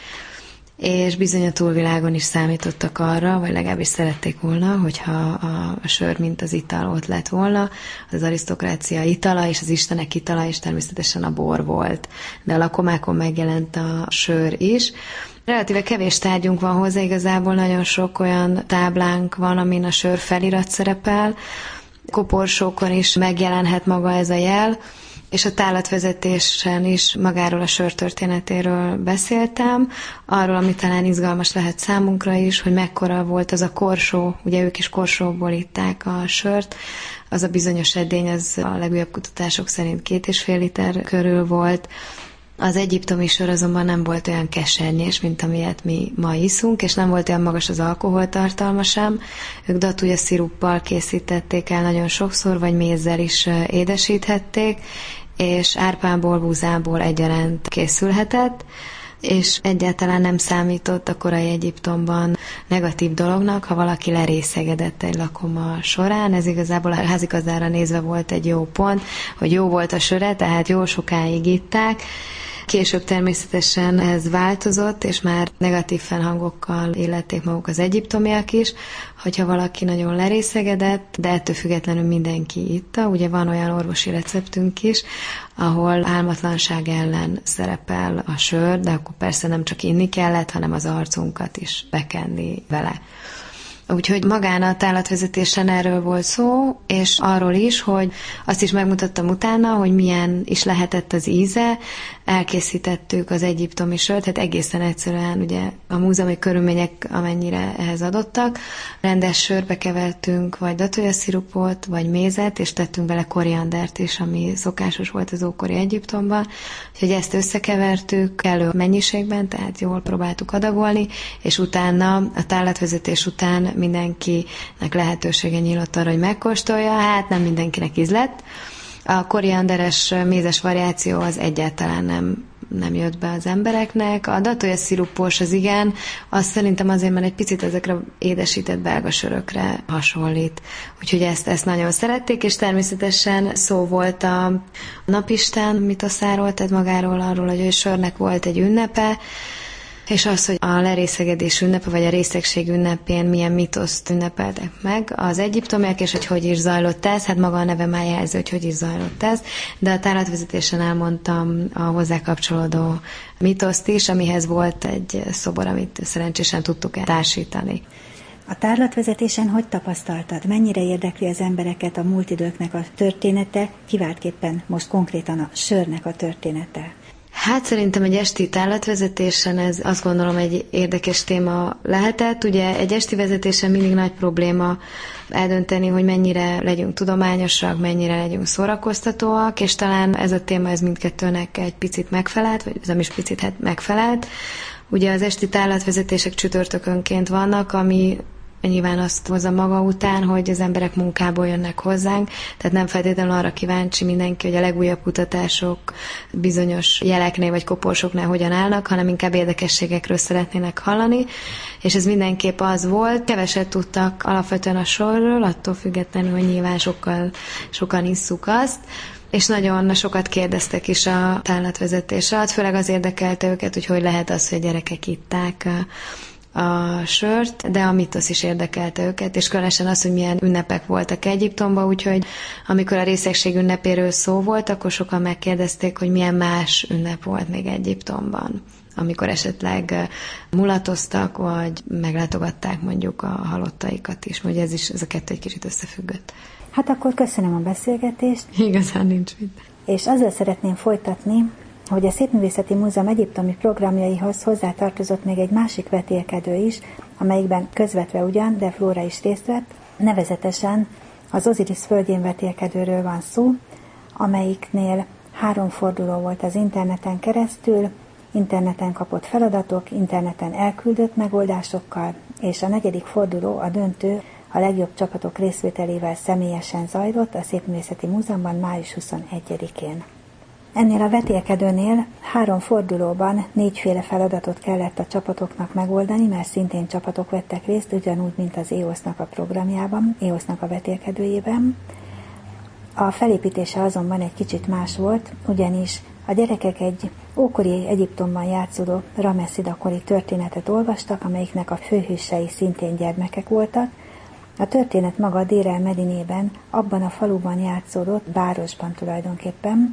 és bizony a túlvilágon is számítottak arra, vagy legalábbis szerették volna, hogyha a, a sör, mint az ital ott lett volna, az arisztokrácia itala, és az istenek itala, és természetesen a bor volt. De a lakomákon megjelent a sör is. Relatíve kevés tárgyunk van hozzá, igazából nagyon sok olyan táblánk van, amin a sör felirat szerepel, koporsókon is megjelenhet maga ez a jel, és a tárlatvezetésen is magáról a sör történetéről beszéltem, arról, ami talán izgalmas lehet számunkra is, hogy mekkora volt az a korsó, ugye ők is korsóból itták a sört, az a bizonyos edény, az a legújabb kutatások szerint két és fél liter körül volt. Az egyiptomi sör azonban nem volt olyan kesernyés, mint amilyet mi ma iszunk, és nem volt olyan magas az alkoholtartalma sem. Ők datúja sziruppal készítették el nagyon sokszor, vagy mézzel is édesíthették, és árpából, búzából egyaránt készülhetett, és egyáltalán nem számított a korai Egyiptomban negatív dolognak, ha valaki lerészegedett egy lakoma során. Ez igazából a házigazdára nézve volt egy jó pont, hogy jó volt a söre, tehát jó sokáig itták. Később természetesen ez változott, és már negatív felhangokkal illették maguk az egyiptomiak is, hogyha valaki nagyon lerészegedett, de ettől függetlenül mindenki itta. Ugye van olyan orvosi receptünk is, ahol álmatlanság ellen szerepel a sör, de akkor persze nem csak inni kellett, hanem az arcunkat is bekenni vele. Úgyhogy magán a tárlatvezetésen erről volt szó, és arról is, hogy azt is megmutattam utána, hogy milyen is lehetett az íze. Elkészítettük az egyiptomi sört, tehát egészen egyszerűen ugye a múzeumi körülmények amennyire ehhez adottak. Rendes sörbe kevertünk vagy datójaszirupot, vagy mézet, és tettünk bele koriandert is, ami szokásos volt az ókori Egyiptomban. Úgyhogy ezt összekevertük elő mennyiségben, tehát jól próbáltuk adagolni, és utána a tárlatvezetés után mindenkinek lehetősége nyílt arra, hogy megkóstolja, hát nem mindenkinek ízlett. A korianderes mézes variáció az egyáltalán nem nem jött be az embereknek. A datója szirupos az igen, azt szerintem azért, mert egy picit ezekre édesített belga sörökre hasonlít. Úgyhogy ezt, ezt nagyon szerették, és természetesen szó volt a Napisten mitoszáról, tehát magáról arról, hogy a sörnek volt egy ünnepe, és az, hogy a lerészegedés ünnepe, vagy a részegség ünnepén milyen mitoszt ünnepeltek meg az egyiptomiak, és hogy hogy is zajlott ez, hát maga a neve már jelzi, hogy hogy is zajlott ez, de a tárlatvezetésen elmondtam a hozzá kapcsolódó mitoszt is, amihez volt egy szobor, amit szerencsésen tudtuk társítani. A tárlatvezetésen hogy tapasztaltad? Mennyire érdekli az embereket a múlt időknek a története, kiváltképpen most konkrétan a sörnek a története? Hát szerintem egy esti tárlatvezetésen ez azt gondolom egy érdekes téma lehetett. Ugye egy esti vezetésen mindig nagy probléma eldönteni, hogy mennyire legyünk tudományosak, mennyire legyünk szórakoztatóak, és talán ez a téma ez mindkettőnek egy picit megfelelt, vagy nem is picit, hát megfelelt. Ugye az esti tárlatvezetések csütörtökönként vannak, ami nyilván azt hozza maga után, hogy az emberek munkából jönnek hozzánk, tehát nem feltétlenül arra kíváncsi mindenki, hogy a legújabb kutatások bizonyos jeleknél vagy koporsoknál hogyan állnak, hanem inkább érdekességekről szeretnének hallani, és ez mindenképp az volt. Keveset tudtak alapvetően a sorról, attól függetlenül, hogy nyilván sokkal, sokan isszuk azt, és nagyon sokat kérdeztek is a tárlatvezetés alatt, főleg az érdekelte őket, hogy hogy lehet az, hogy a gyerekek itták a sört, de a mitosz is érdekelte őket, és különösen az, hogy milyen ünnepek voltak Egyiptomban, úgyhogy amikor a részegség ünnepéről szó volt, akkor sokan megkérdezték, hogy milyen más ünnep volt még Egyiptomban, amikor esetleg mulatoztak, vagy meglátogatták mondjuk a halottaikat is, hogy ez is, ez a kettő egy kicsit összefüggött. Hát akkor köszönöm a beszélgetést. Igazán nincs mit. És azzal szeretném folytatni, hogy a Szépművészeti Múzeum egyiptomi programjaihoz hozzátartozott még egy másik vetélkedő is, amelyikben közvetve ugyan, de Flóra is részt vett, nevezetesen az Osiris földjén vetélkedőről van szó, amelyiknél három forduló volt az interneten keresztül, interneten kapott feladatok, interneten elküldött megoldásokkal, és a negyedik forduló, a döntő, a legjobb csapatok részvételével személyesen zajlott a Szépművészeti Múzeumban május huszonegyedikén. Ennél a vetélkedőnél három fordulóban négyféle feladatot kellett a csapatoknak megoldani, mert szintén csapatok vettek részt, ugyanúgy, mint az é o es-nak a programjában, é o es-nak a vetélkedőjében. A felépítése azonban egy kicsit más volt, ugyanis a gyerekek egy ókori Egyiptomban játszódó Rameszida-kori történetet olvastak, amelyiknek a főhősei szintén gyermekek voltak. A történet maga Dér el-Medinében, abban a faluban játszódott, városban tulajdonképpen,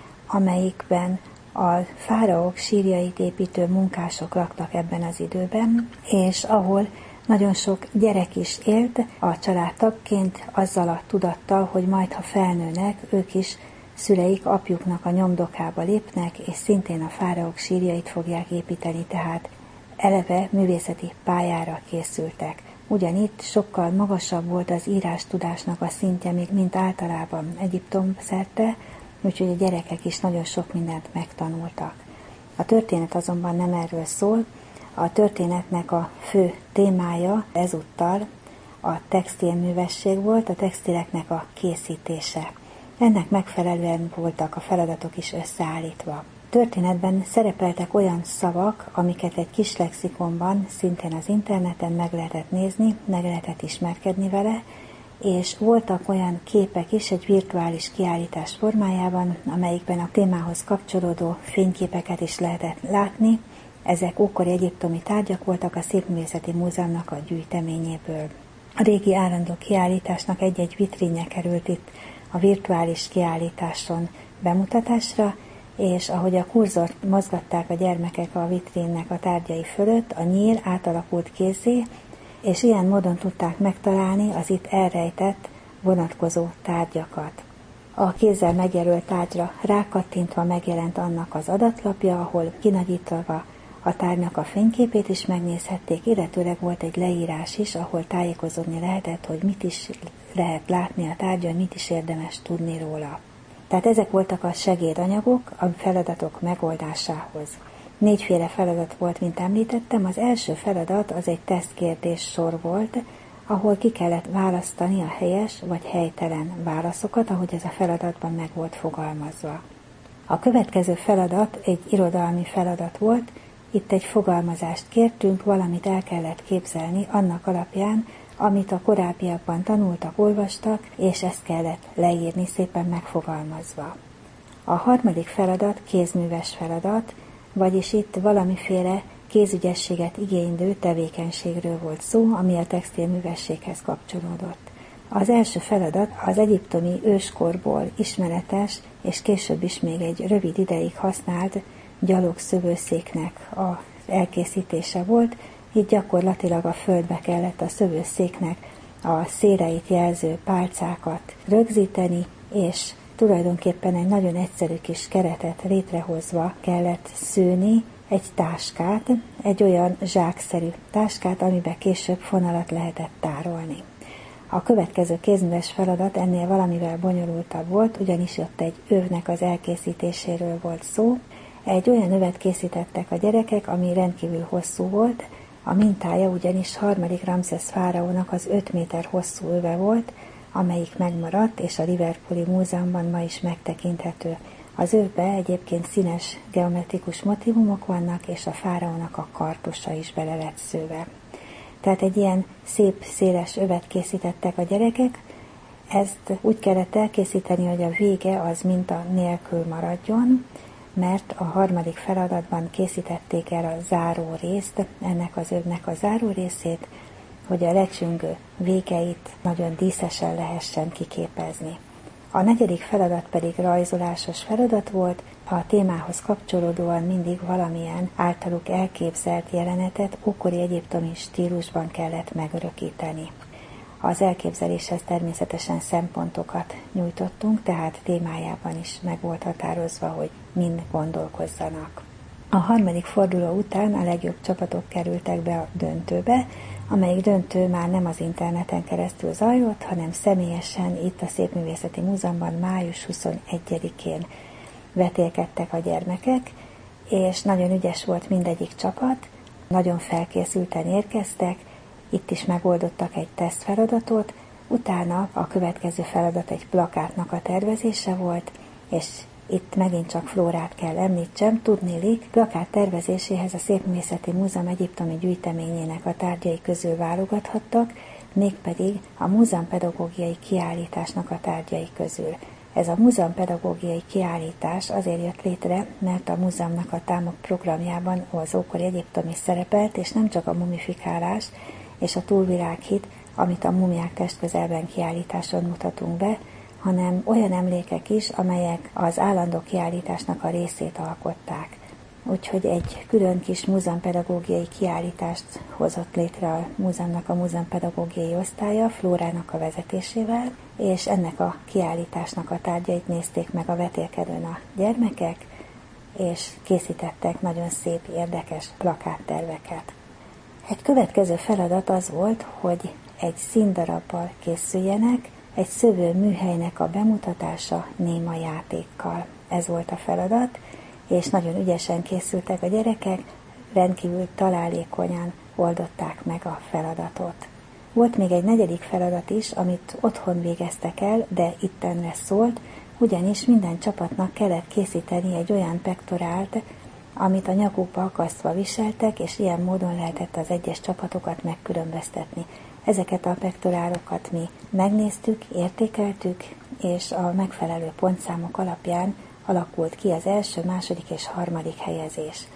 amelyikben a fáraók sírjait építő munkások laktak ebben az időben, és ahol nagyon sok gyerek is élt a családtagként azzal a tudattal, hogy majd, ha felnőnek, ők is szüleik apjuknak a nyomdokába lépnek, és szintén a fáraók sírjait fogják építeni, tehát eleve művészeti pályára készültek. Ugyanitt sokkal magasabb volt az írástudásnak a szintje, még mint általában Egyiptom szerte, úgyhogy a gyerekek is nagyon sok mindent megtanultak. A történet azonban nem erről szól, a történetnek a fő témája ezúttal a textilművesség volt, a textileknek a készítése. Ennek megfelelően voltak a feladatok is összeállítva. A történetben szerepeltek olyan szavak, amiket egy kis lexikonban, szintén az interneten meg lehetett nézni, meg lehetett ismerkedni vele, és voltak olyan képek is egy virtuális kiállítás formájában, amelyikben a témához kapcsolódó fényképeket is lehetett látni. Ezek ókori egyiptomi tárgyak voltak a Szépművészeti Múzeumnak a gyűjteményéből. A régi állandó kiállításnak egy-egy vitrínje került itt a virtuális kiállításon bemutatásra, és ahogy a kurzort mozgatták a gyermekek a vitrínnek a tárgyai fölött, a nyíl átalakult kézzé, és ilyen módon tudták megtalálni az itt elrejtett vonatkozó tárgyakat. A kézzel megjelölt tárgyra rákattintva megjelent annak az adatlapja, ahol kinagyítva a tárgynak a fényképét is megnézhették, illetőleg volt egy leírás is, ahol tájékozódni lehetett, hogy mit is lehet látni a tárgyon, mit is érdemes tudni róla. Tehát ezek voltak a segédanyagok a feladatok megoldásához. Négyféle feladat volt, mint említettem. Az első feladat az egy tesztkérdés sor volt, ahol ki kellett választani a helyes vagy helytelen válaszokat, ahogy ez a feladatban meg volt fogalmazva. A következő feladat egy irodalmi feladat volt, itt egy fogalmazást kértünk, valamit el kellett képzelni annak alapján, amit a korábbiakban tanultak, olvastak, és ezt kellett leírni szépen megfogalmazva. A harmadik feladat kézműves feladat, vagyis itt valamiféle kézügyességet igénylő tevékenységről volt szó, ami a textilművességhez kapcsolódott. Az első feladat az egyiptomi őskorból ismeretes, és később is még egy rövid ideig használt gyalogszövőszéknek az elkészítése volt, így gyakorlatilag a földbe kellett a szövőszéknek a széleit jelző pálcákat rögzíteni, és tulajdonképpen egy nagyon egyszerű kis keretet létrehozva kellett szőni egy táskát, egy olyan zsákszerű táskát, amiben később fonalat lehetett tárolni. A következő kézműves feladat ennél valamivel bonyolultabb volt, ugyanis ott egy övnek az elkészítéséről volt szó. Egy olyan övet készítettek a gyerekek, ami rendkívül hosszú volt, a mintája ugyanis harmadik Ramszesz fáraónak az öt méter hosszú öve volt, amelyik megmaradt, és a Liverpooli Múzeumban ma is megtekinthető. Az övbe egyébként színes geometrikus motívumok vannak, és a fáraónak a kartusa is bele lett szőve. Tehát egy ilyen szép, széles övet készítettek a gyerekek, ezt úgy kellett elkészíteni, hogy a vége az minta nélkül maradjon, mert a harmadik feladatban készítették el a záró részt, ennek az övnek a záró részét, hogy a lecsüngő végeit nagyon díszesen lehessen kiképezni. A negyedik feladat pedig rajzolásos feladat volt, a témához kapcsolódóan mindig valamilyen általuk elképzelt jelenetet ókori egyiptomi stílusban kellett megörökíteni. Az elképzeléshez természetesen szempontokat nyújtottunk, tehát témájában is meg volt határozva, hogy mind gondolkozzanak. A harmadik forduló után a legjobb csapatok kerültek be a döntőbe, amelyik döntő már nem az interneten keresztül zajlott, hanem személyesen itt a Szépművészeti Múzeumban május huszonegyedikén vetélkedtek a gyermekek, és nagyon ügyes volt mindegyik csapat, nagyon felkészülten érkeztek, itt is megoldottak egy tesztfeladatot, utána a következő feladat egy plakátnak a tervezése volt, és itt megint csak Flórát kell említsem, tudniillik, plakát tervezéséhez a Szépművészeti Múzeum egyiptomi gyűjteményének a tárgyai közül válogathattak, mégpedig a múzeumpedagógiai kiállításnak a tárgyai közül. Ez a múzeumpedagógiai kiállítás azért jött létre, mert a múzeumnak a támok programjában az ókori egyiptomi szerepelt, és nem csak a mumifikálás és a túlvilághit, amit a mumiák testközelben kiállításon mutatunk be, hanem olyan emlékek is, amelyek az állandó kiállításnak a részét alkották. Úgyhogy egy külön kis múzeumpedagógiai kiállítást hozott létre a múzeumnak a múzeumpedagógiai osztálya, Flórának a vezetésével, és ennek a kiállításnak a tárgyait nézték meg a vetélkedőn a gyermekek, és készítettek nagyon szép, érdekes plakátterveket. Egy következő feladat az volt, hogy egy színdarabbal készüljenek, egy szövő műhelynek a bemutatása néma játékkal. Ez volt a feladat, és nagyon ügyesen készültek a gyerekek, rendkívül találékonyan oldották meg a feladatot. Volt még egy negyedik feladat is, amit otthon végeztek el, de itten szólt, ugyanis minden csapatnak kellett készíteni egy olyan pektorált, amit a nyakukba akasztva viseltek, és ilyen módon lehetett az egyes csapatokat megkülönböztetni. Ezeket a pektorálokat mi megnéztük, értékeltük, és a megfelelő pontszámok alapján alakult ki az első, második és harmadik helyezés.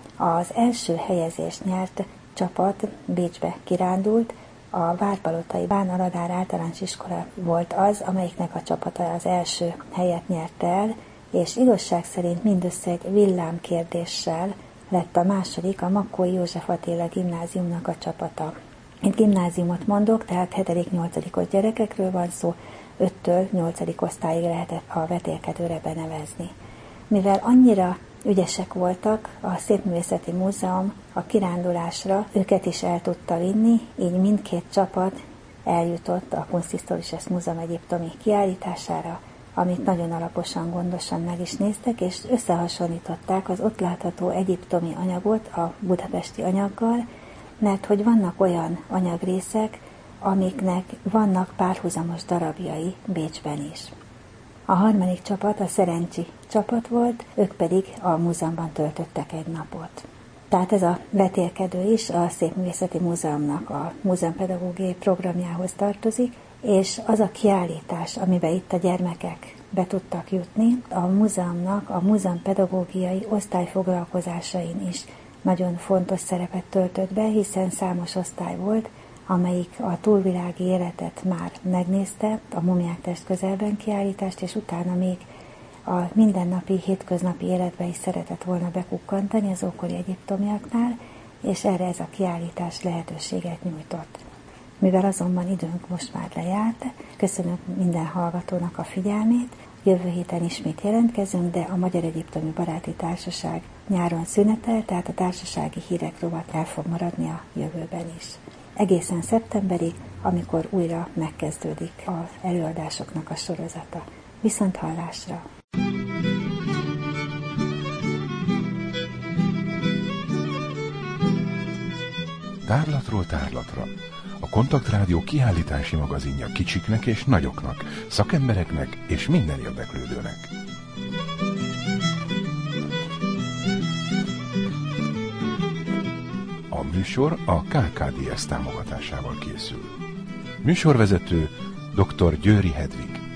Az első helyezést nyert csapat Bécsbe kirándult, a Várpalotai Bán-Aladár általános iskola volt az, amelyiknek a csapata az első helyet nyerte el, és igazság szerint mindössze egy villámkérdéssel lett a második, a Makói József Attila gimnáziumnak a csapata. Itt gimnáziumot mondok, tehát hetedik-nyolcadikos gyerekekről van szó, öttől nyolcadik osztályig lehetett a vetélkedőre benevezni. Mivel annyira ügyesek voltak, a Szépművészeti Múzeum a kirándulásra őket is el tudta vinni, így mindkét csapat eljutott a Kunsthistorisches Museum egyiptomi kiállítására, amit nagyon alaposan, gondosan meg is néztek, és összehasonlították az ott látható egyiptomi anyagot a budapesti anyaggal, mert hogy vannak olyan anyagrészek, amiknek vannak párhuzamos darabjai Bécsben is. A harmadik csapat a Szerencsi csapat volt, ők pedig a múzeumban töltöttek egy napot. Tehát ez a vetélkedő is a Szépművészeti Múzeumnak a múzeumpedagógiai programjához tartozik, és az a kiállítás, amiben itt a gyermekek be tudtak jutni, a múzeumnak a múzeumpedagógiai osztályfoglalkozásain is nagyon fontos szerepet töltött be, hiszen számos osztály volt, amelyik a túlvilági életet már megnézte, a Mumiák test közelben kiállítást, és utána még a mindennapi, hétköznapi életbe is szeretett volna bekukkantani az ókori egyiptomiaknál, és erre ez a kiállítás lehetőséget nyújtott. Mivel azonban időnk most már lejárt, köszönöm minden hallgatónak a figyelmét, jövő héten ismét jelentkezünk, de a Magyar Egyiptomi Baráti Társaság nyáron szünetel, tehát a társasági hírek rovat el fog maradni a jövőben is. Egészen szeptemberig, amikor újra megkezdődik az előadásoknak a sorozata. Viszont hallásra! Tárlatról tárlatra. A Kontaktrádió kiállítási magazinja kicsiknek és nagyoknak, szakembereknek és minden érdeklődőnek. A műsor a ká ká dé es támogatásával készül. Műsorvezető dr. Győri Hedvig.